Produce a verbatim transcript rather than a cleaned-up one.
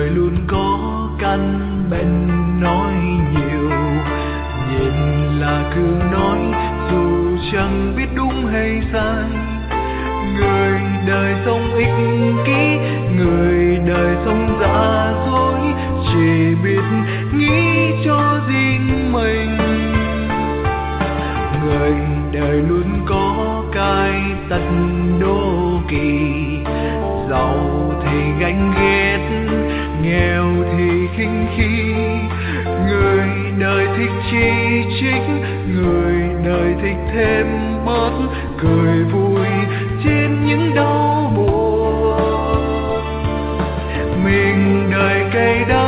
đời luôn có căn bệnh nói nhiều, nhìn là cứ nói dù chẳng biết đúng hay sai. Người đời sống ích kỷ, người đời sống giả dối, chỉ biết nghĩ cho riêng mình. Người đời luôn có cái tật đố kỵ, giàu thì ganh ghét, nghèo thì khinh khi. Người đời thích chỉ trích, người đời thích thêm bớt, cười vui trên những đau buồn. Mình đời cay đắng